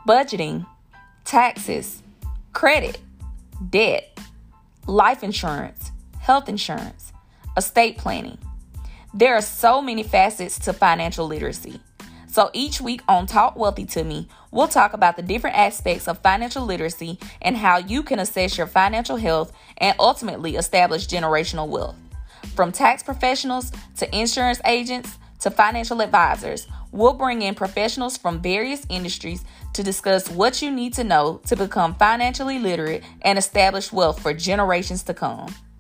budgeting, taxes, credit, debt, life insurance, health insurance, estate planning. There are so many facets to financial literacy. So each week on Talk Wealthy to Me, we'll talk about the different aspects of financial literacy and how you can assess your financial health and ultimately establish generational wealth. From tax professionals to insurance agents to financial advisors, we'll bring in professionals from various industries to discuss what you need to know to become financially literate and establish wealth for generations to come.